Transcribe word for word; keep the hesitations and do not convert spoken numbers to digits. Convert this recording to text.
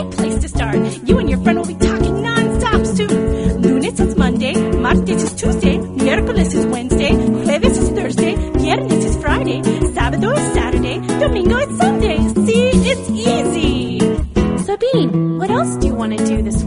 great place to start. You and your friend will be talking non-stop soon. Lunes is Monday, martes is Tuesday, miércoles is Wednesday, jueves is Thursday, viernes is Friday, sábado is Saturday, domingo is Sunday. See, it's easy. Sabine, what else do you want to do this